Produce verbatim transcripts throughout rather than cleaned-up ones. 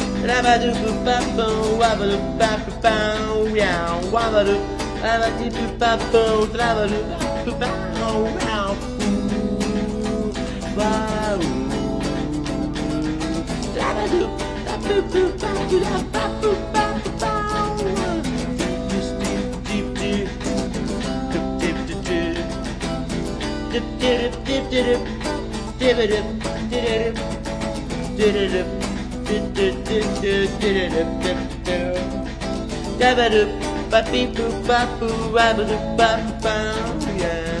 Rabadoo papo, wabadoo papo pow, meow, wabadoo, rabadoo papo, trabadoo papo pow, meow, wow, rabadoo, rabadoo papo, papo, papo, pow, dip, dip, dip, dip, dip, dip, dip, dip, dip, dip, dip, dip, dip, dip. Dabba-doop, ba-beep-boop, ba-boo, ba-ba-doop, ba-ba-bow, yeah.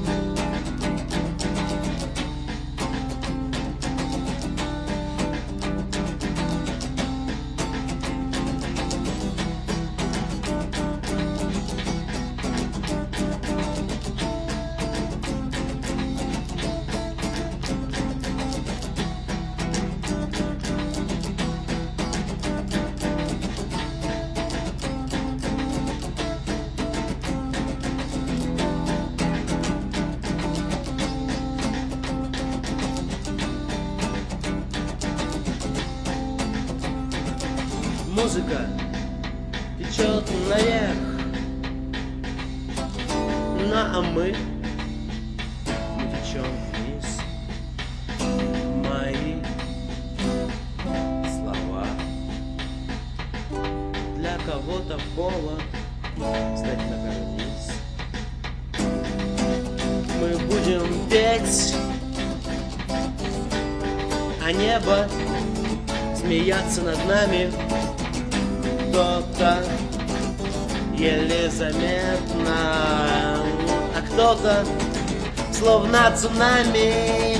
Музыка течет наверх, ну а мы, мы течем вниз. Мои слова для кого-то повод стать на карниз. Мы будем петь, а небо смеяться над нами. Кто-то еле заметно, а кто-то словно цунами.